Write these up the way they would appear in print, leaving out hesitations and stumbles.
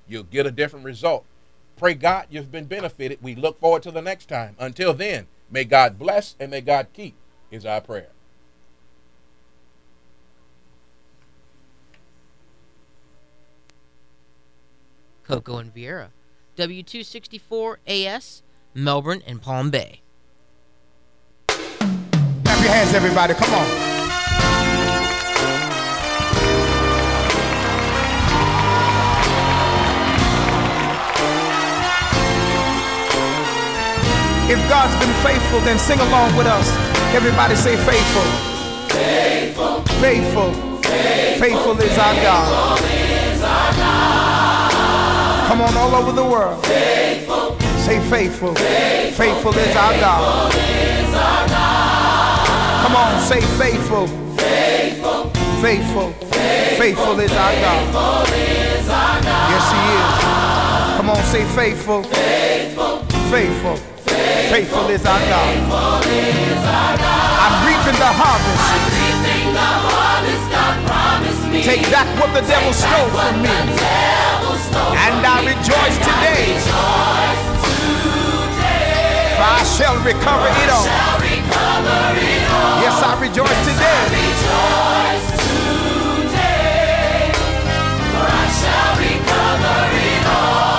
You'll get a different result. Pray God you've been benefited. We look forward to the next time. Until then, may God bless and may God keep is our prayer. Coco and Vieira, W264AS, Melbourne and Palm Bay. Clap your hands, everybody. Come on. If God's been faithful, then sing along with us. Everybody say faithful. Faithful. Faithful. Faithful is our God. Come on, all over the world. Faithful. Say faithful. Faithful is our God. Come on, say faithful. Faithful. Faithful. Faithful is our God. Yes, He is. Come on, say faithful. Faithful. Faithful is our God. I'm reaping the harvest. Take back what the devil stole from me. And I rejoice today. For I shall recover it all. Yes, I rejoice today. For I shall recover it all.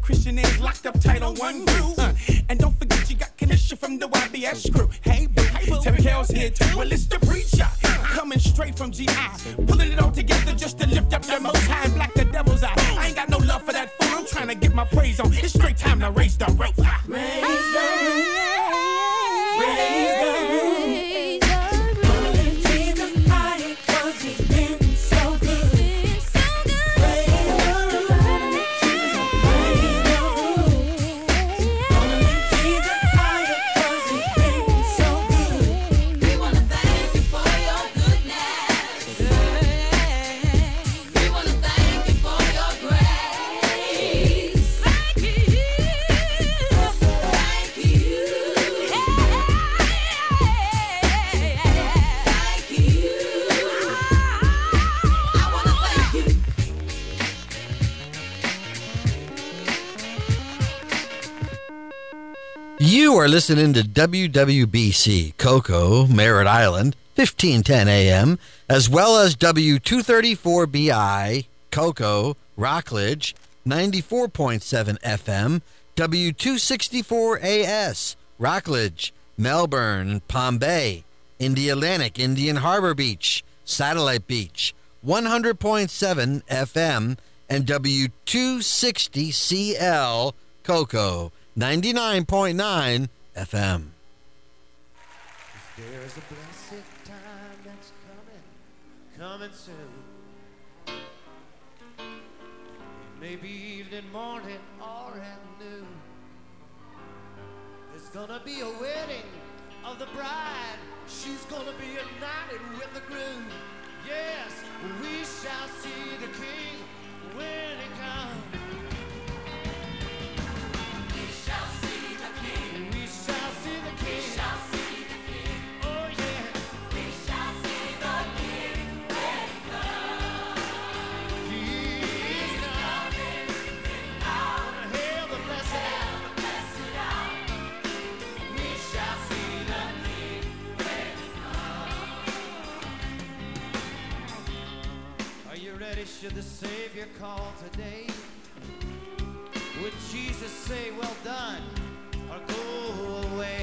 Christian is locked up tight on one groove. And don't forget you got Kanisha from the YBS crew. Hey boo, Terry Carroll's here too. Well, it's the preacher coming straight from GI, pulling it all together just to lift up the Most High and black the devil's eye. I ain't got no love for that fool. I'm trying to get my praise on. It's straight time to raise the roof. Raise the roof. Raise the roof. Pulling Jesus higher 'cause he's been so good. Raise the roof. Raise the roof. Pulling Jesus higher 'cause he's been so good. We wanna thank you for your goodness. We wanna thank you for your grace. Thank you. Thank you. Thank you. I wanna thank you. You are listening to WWBC Cocoa, Merritt Island, 1510 AM, as well as W234BI Cocoa, Rockledge, 94.7 FM, W264AS, Rockledge, Melbourne, Palm Bay, Indialantic, Indian Harbor Beach, Satellite Beach, 100.7 FM, and W260CL Cocoa, 99.9 FM. There's a blessed time that's coming soon. It may be evening, morning, or at noon. There's gonna be a wedding of the bride. She's gonna be united with the groom. Yes, we shall see the King when he comes. We shall see the King. We shall see the King. We shall see the King. Oh yeah. We shall see the King when he comes. He is coming in power. Hail the blessed hour. We shall see the King when he comes. Are you ready? Should the Savior call today? Would Jesus say, well done, or go away?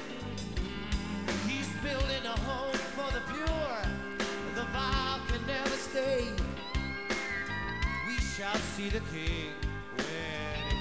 He's building a home for the pure. The vile can never stay. We shall see the King when he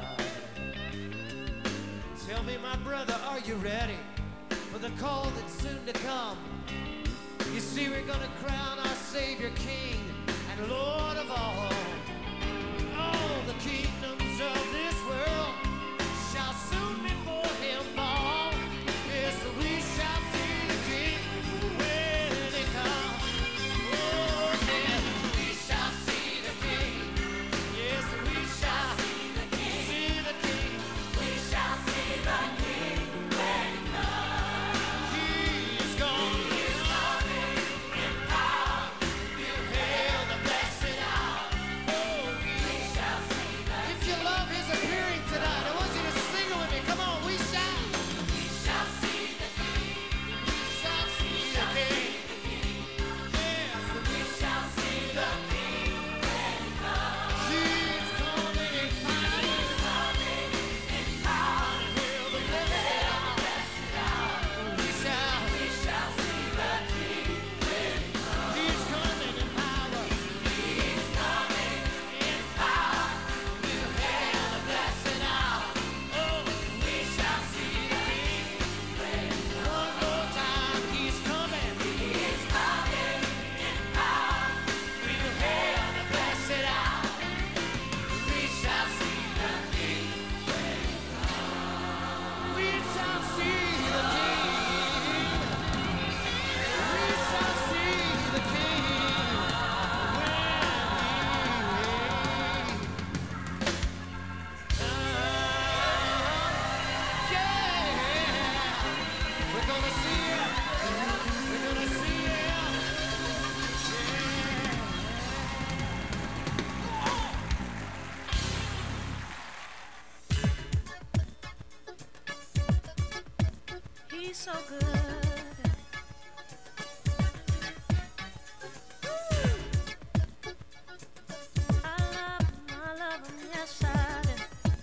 comes. Tell me, my brother, are you ready for the call that's soon to come? You see, we're gonna crown our Savior King and Lord of all. All the kingdoms of this world shall soon before him fall. Yes, we shall see the King when he comes. Oh, yeah, we shall see the King. Yes, we shall see the King. We shall see the King when he comes. He's coming in power. You hail the blessed hour. Oh, we shall see the King. If you love his appearing tonight, I want you to sing it with me. Come on, we shall. We shall see the King. We shall see the King. Yes, we shall see the King when he comes. He's coming in power. He's coming in power. Hail the blessed hour. We shall see the King when he comes. He's coming in power. He's coming in power. You hail the blessed hour. Oh, we shall see the King when he comes. One more time, he's coming. He's coming in power. We hail the blessed hour. We shall see the King when he comes. We shall see the King. We shall see the King when he yeah. We're gonna see him. We're gonna see him. He's so good. I love him, yes I do.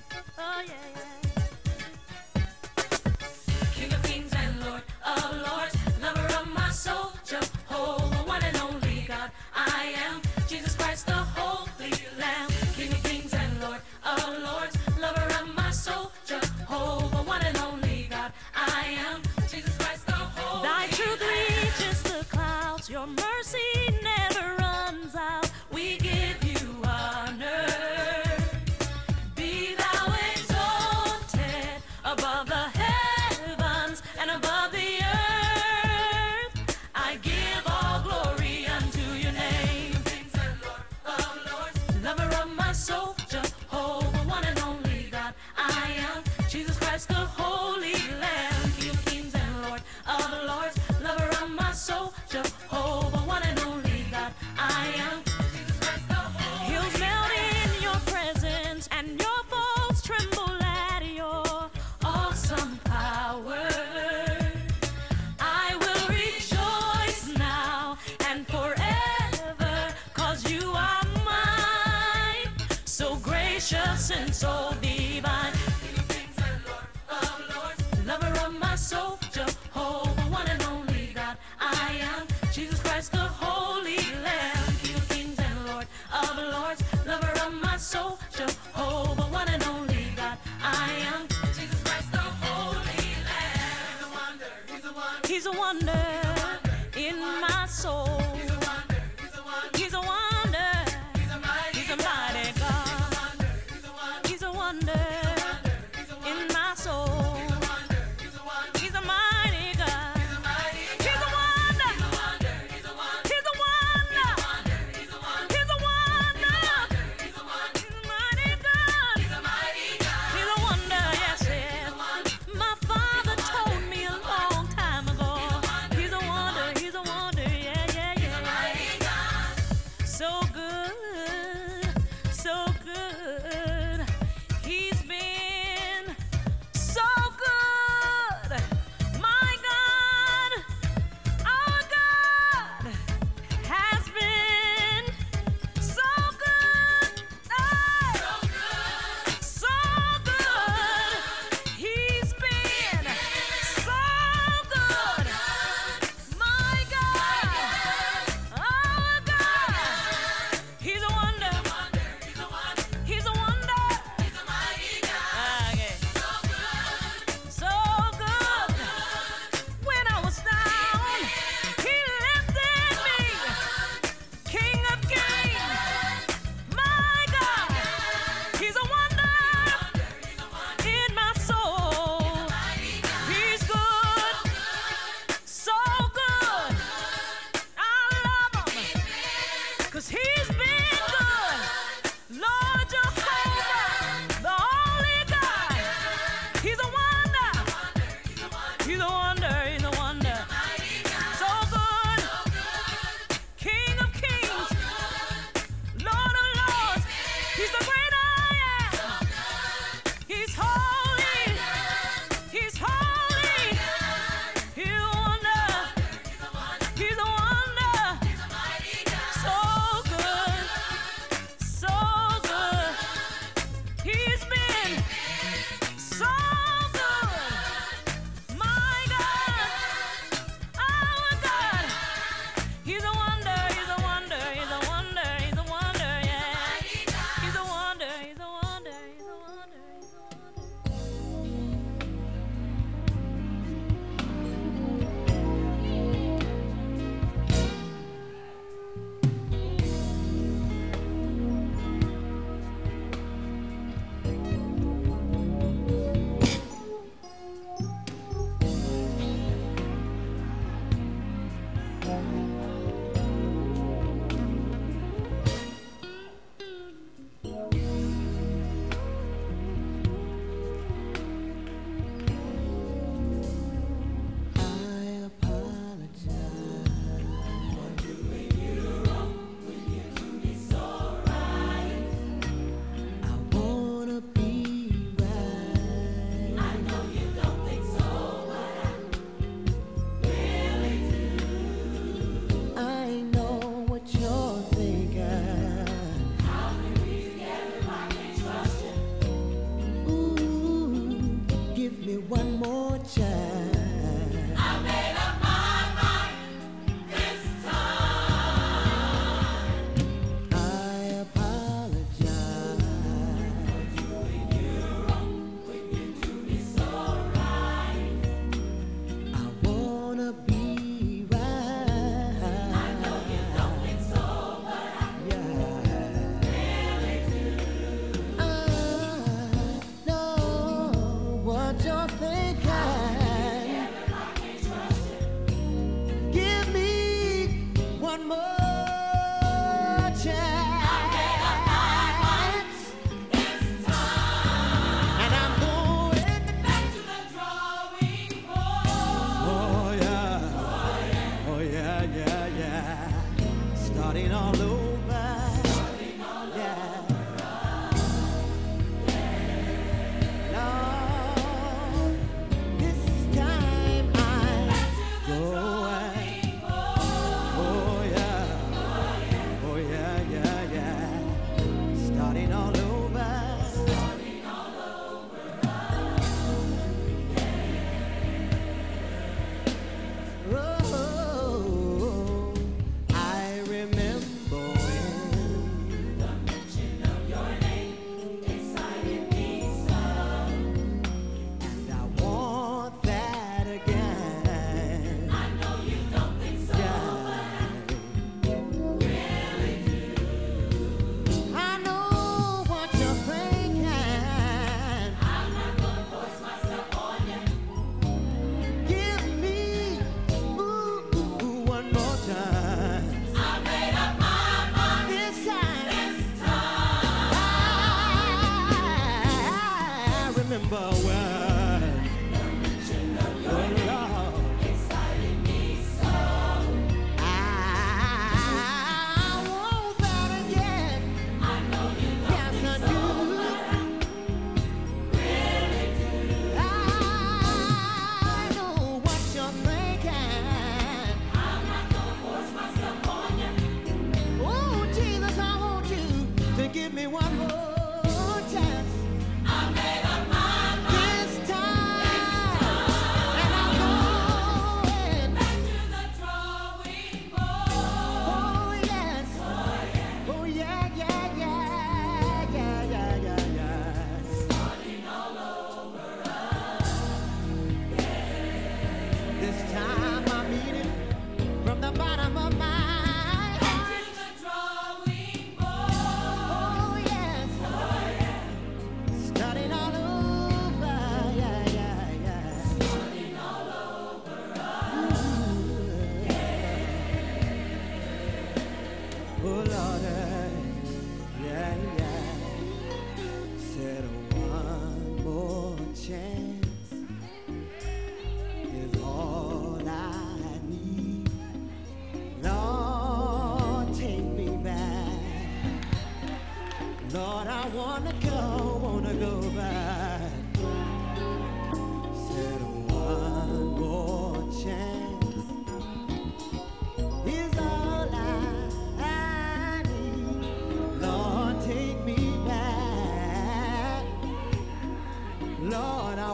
gracious and so divine. Lover of my soul, Jehovah, one and only God. I am Jesus Christ, the Holy Lamb, King of kings and Lord of lords. Lover of my soul, Jehovah, one and only God. I am Jesus Christ, the Holy Lamb. He's a wonder in my soul. He's a wonder. He's a mighty God. He's a wonder in my soul. He's a mighty God. He's a wonder. He's a wonder. He's a wonder. He's a mighty God. He's a wonder, yes, yes. My father told me a long time ago. He's a wonder, yeah, yeah,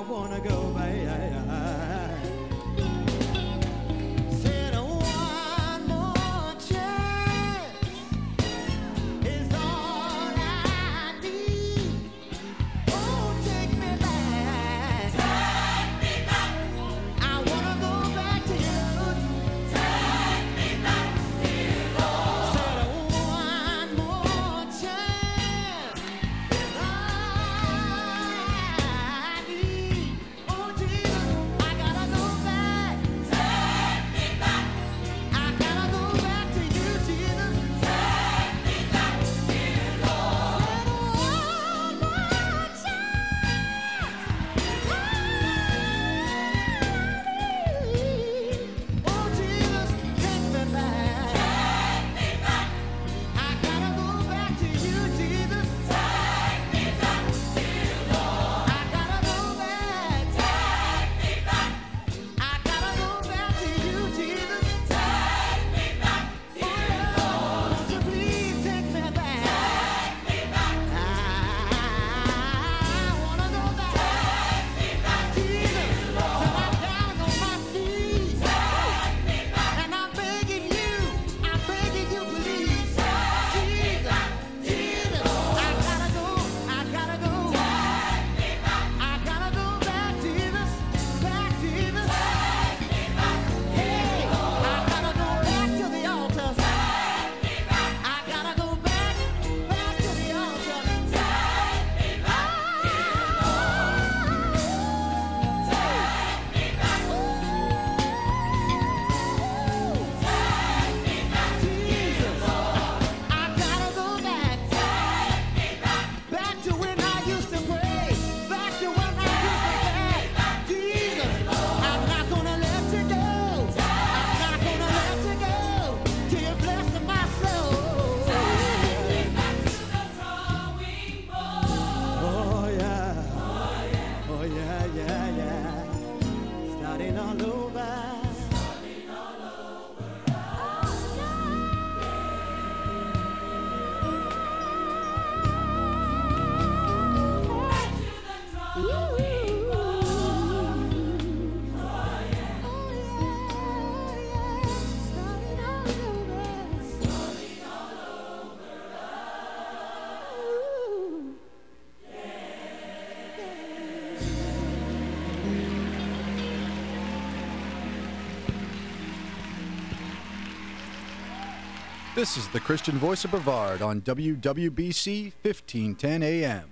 wanna go back. Said one more chance is all I need. Oh, take me back. Take me back. I wanna go back to you. Take me back to you, Lord. Said one more chance is all I need. Oh, Jesus, I gotta go back. Take me back. I gotta go back to you, Jesus. Take me back to you, Lord. Said one more chance is all I need. Oh, Jesus, take me back. Take me back. I gotta go back to you, Jesus. Take me back to you, Lord. I gotta go back. Take me back. I gotta go back to you, Jesus. Take me back to you, Lord. So please take me back. Take me back. I wanna go back. Take me back, Jesus. Till I'm down on my knees. Take me back. And I'm begging you, please. Jesus, Jesus, I gotta go. I gotta go. I gotta go back, Jesus. Back, Jesus. Hey, I gotta go back to the altar. I gotta go back to the altar. Jesus, I gotta go back. Back to when I used to pray. Back to when I used to pray. Jesus, I'm not gonna let you go. I'm not gonna let you go till you bless my soul. Oh yeah. Oh yeah, yeah, yeah. Starting all over. This is the Christian Voice of Brevard on WWBC 1510 AM.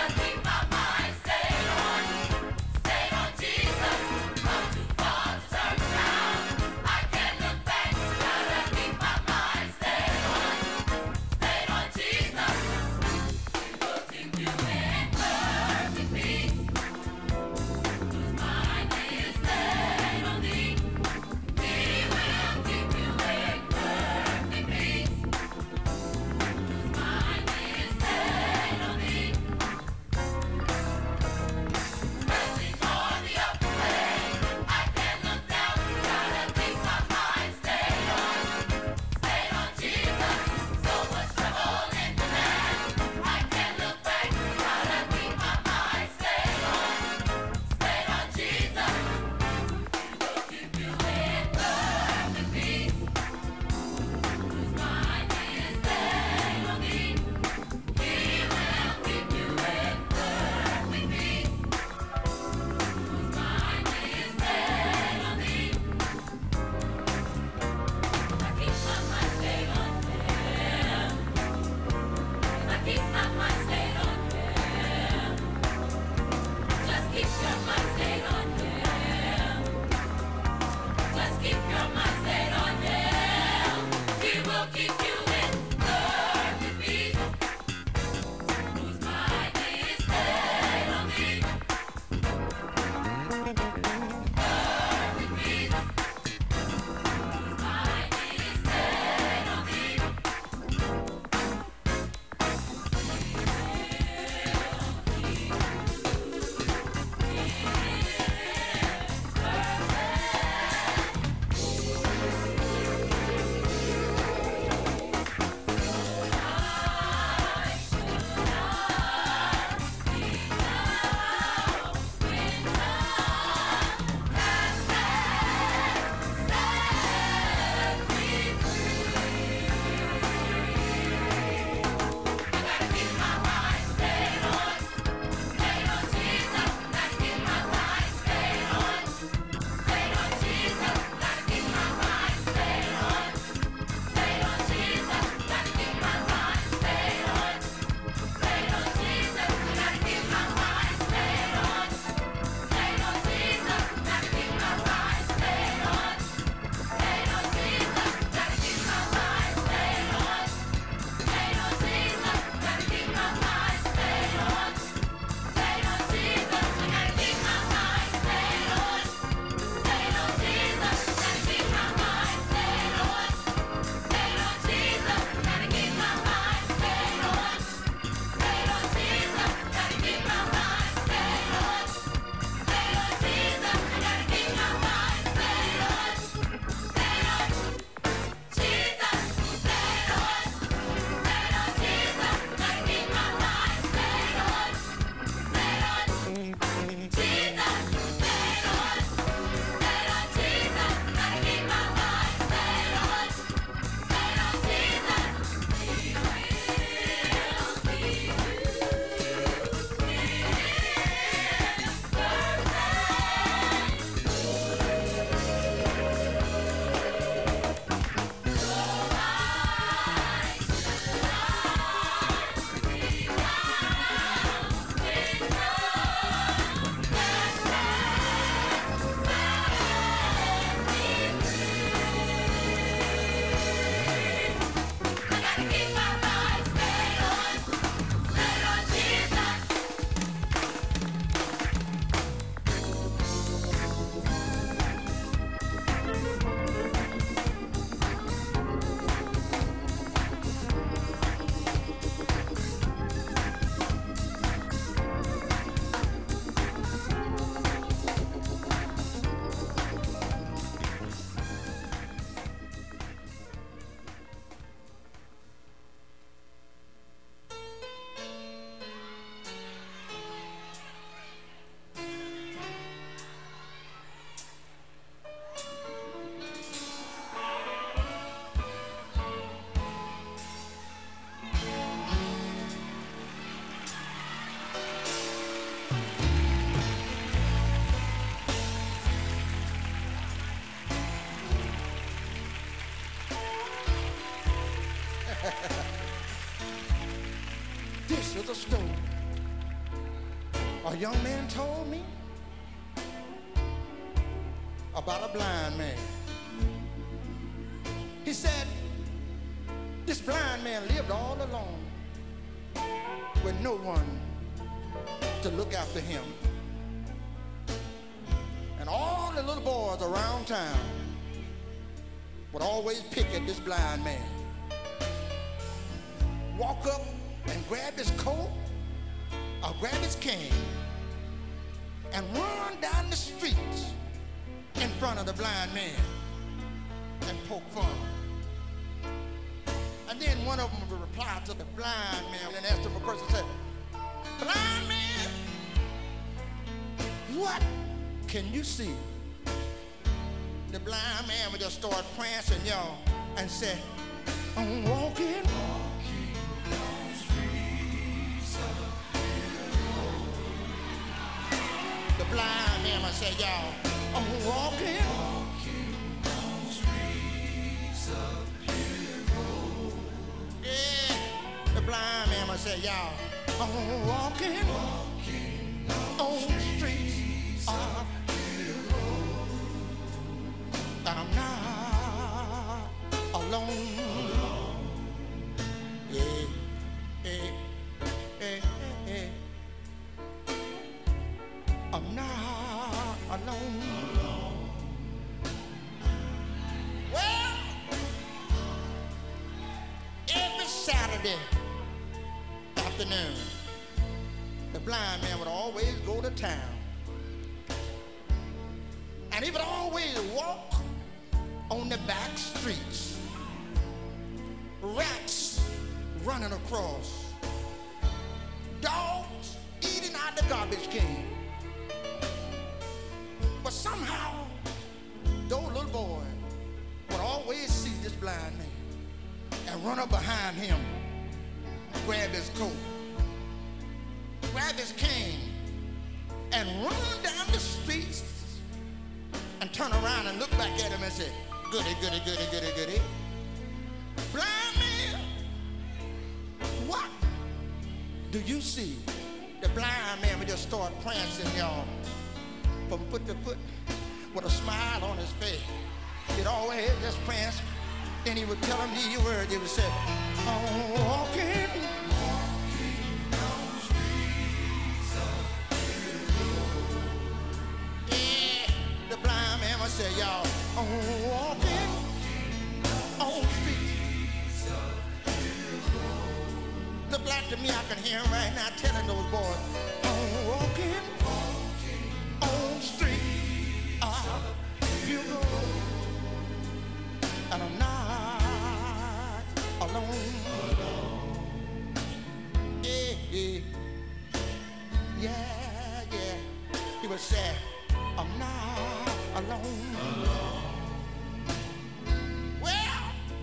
Stayed on Jesus, not too far to turn. This is a story. A young man told me about a blind man. He said this blind man lived all alone with no one to look after him. And all the little boys around town would always pick at this blind man. Walk up and grab his coat or grab his cane and run down the streets in front of the blind man and poke fun. And then one of them would reply to the blind man and ask him a question, said, "Blind man, what can you see?" The blind man would just start prancing, y'all, and say, "I'm walking down streets of the blind man would say, y'all, "I'm walking down streets of yeah." The blind man would say, y'all, "I'm walking on streets of I'm not alone. Yeah, yeah, yeah, yeah. I'm not alone. Well, every Saturday afternoon, the blind man would always go to town. And he would always walk on the back streets. Rats running across. Dogs eating out the garbage can. But somehow, those little boys would always see this blind man and run up behind him, grab his coat, grab his cane, and run down the streets and turn around and look back at him and say, "Goody, goody, goody, goody, goody. Blind man, what do you see?" The blind man would just start prancing, y'all, from foot to foot with a smile on his face. He'd always just prance. Then he would tell him these words. He would say, "I'm walking down the streets of yeah." The blind man would say, y'all, "I'm walking on streets of look like to me, I can hear him right now telling those boys, "I'm walking on streets of and I'm not alone." Yeah, yeah, yeah, yeah. He would say, "I'm not alone." Well,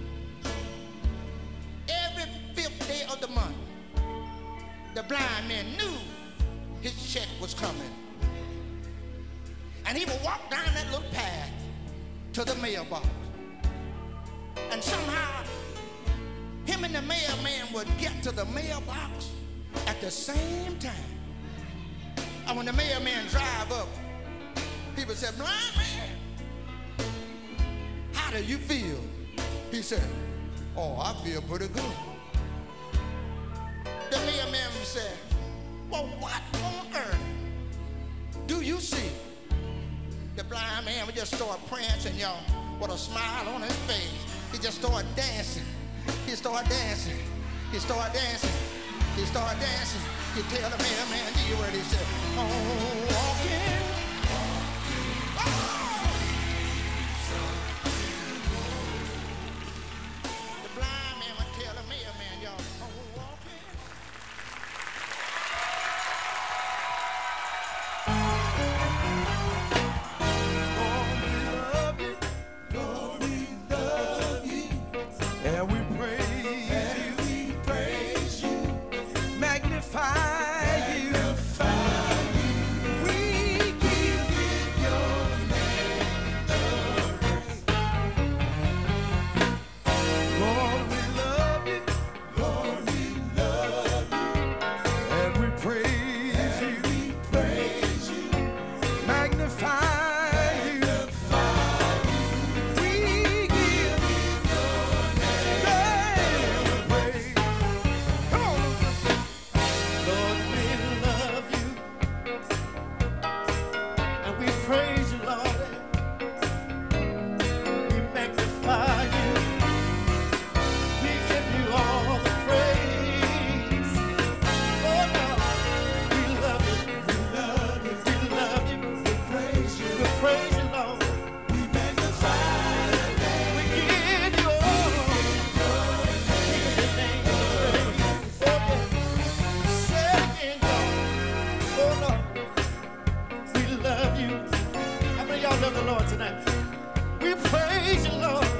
every 5th day of the month, the blind man knew his check was coming. And he would walk down that little path to the mailbox. And somehow, him and the mailman would get to the mailbox at the same time. And when the mailman drive up, he would say, "Blind man, how do you feel?" He said, "Oh, I feel pretty good." The mailman would say, "Well, what on earth do you see?" The blind man would just start prancing, y'all, with a smile on his face. He just started dancing. He started dancing. He started dancing. He started dancing. He tell the mailman, "Do you hear what he said? Oh, walking." The blind man would tell the mailman, y'all, "Oh, walking." And we praise you, magnify you. We magnify you. We give you all the praise. Oh Lord, we love you. We love you. We love you. We praise you. We praise you, Lord. We magnify your name. We give you all. Give your name praise. Oh yeah. Say it again, y'all. Oh Lord, we love you. How many of y'all love the Lord tonight? We praise you, Lord.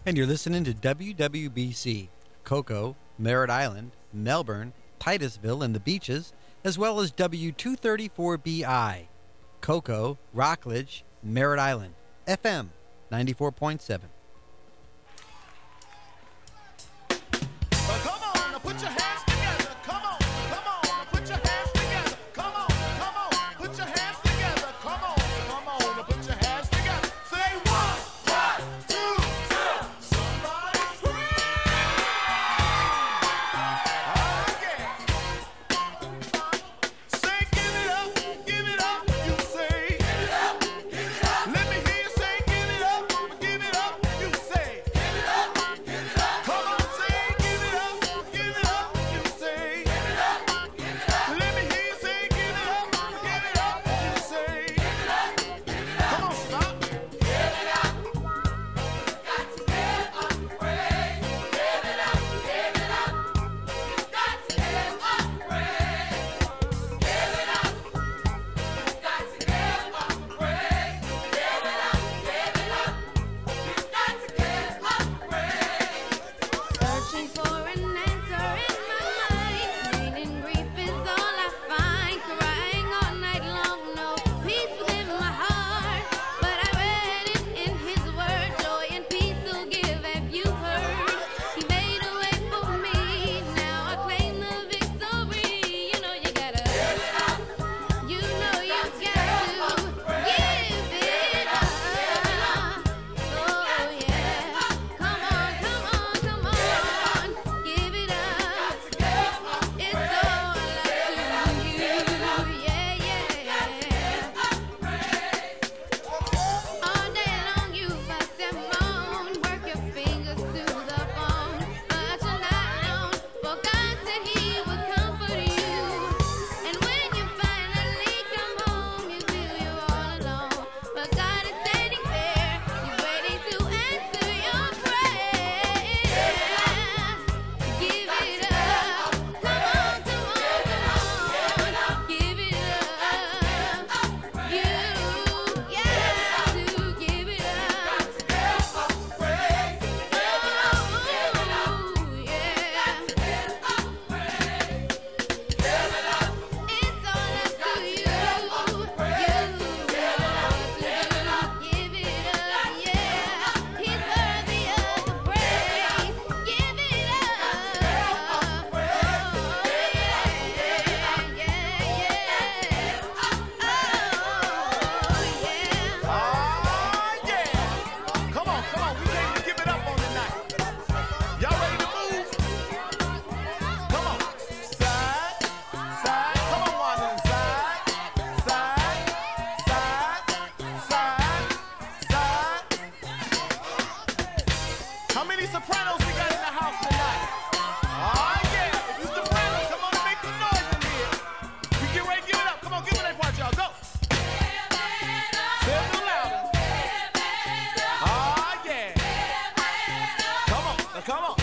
And you're listening to WWBC, Cocoa, Merritt Island, Melbourne, Titusville, and the Beaches, as well as W234BI, Cocoa, Rockledge, Merritt Island, FM 94.7. Come on, now put your hands together. Come on, now put your hands together. Come on, put your hands together. Come on, now put your hands together. Say 1, 2, 2. Somebody scream! Oh yeah. Say give it up, you say. Give it up. Let me hear you say give it up, you say. Give it up. Come on, say give it up, you say. Give it up. Let me hear you say give it up, you say. Come on, stop. Give it up. Got to give up praise. Give it up. Got to give up praise. Give it up. Got to give up praise. Give it up. Got to give up praise. Searching for an answer in my mind. Pain and grief is all I find. Crying all night long, no peace within my heart. But I read it in His word. Joy and peace He'll give. Have you heard? He made a way for me. Now I claim the victory. You know you gotta give it up. You know you got to give it up. Oh yeah. Come on. Give it up. It's all up to you. Yeah. All day long you fuss and moan. Work your fingers to the bone. But you're not alone. For God said He would comfort you. And when you finally come home, you feel you're all alone. But God is standing there. He's waiting to answer your prayer. Give it up. Come on. Give it up. You got to give it up. Oh, yeah. It's all up to you. You got to give it up. Yeah. He's worthy of the praise. Give it up. Oh, yeah. Oh yeah. Come on. We came to give it up on tonight. Y'all ready to move? Come on. Side. Come on, Wanda. Side. How many sopranos we got in the house tonight? Oh yeah. If you sopranos, come on and make some noise in here. We get ready to give it up. Come on, give it that part, y'all. Go. Say it a little louder. Oh yeah. Come on.